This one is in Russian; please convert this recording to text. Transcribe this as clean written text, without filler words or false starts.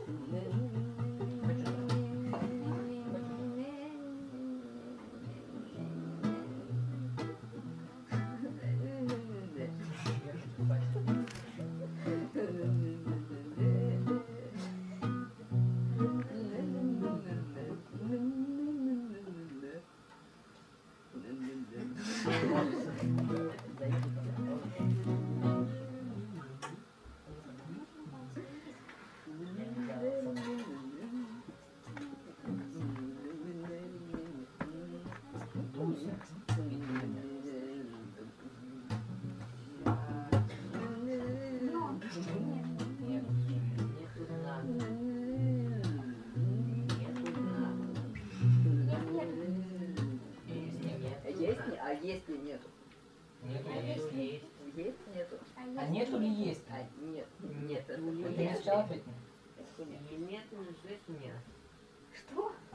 А есть ли нету? Нету, есть. Есть, нету? А нету ли есть? Нет, нет. Ты сначала ответь. Нет, есть нет.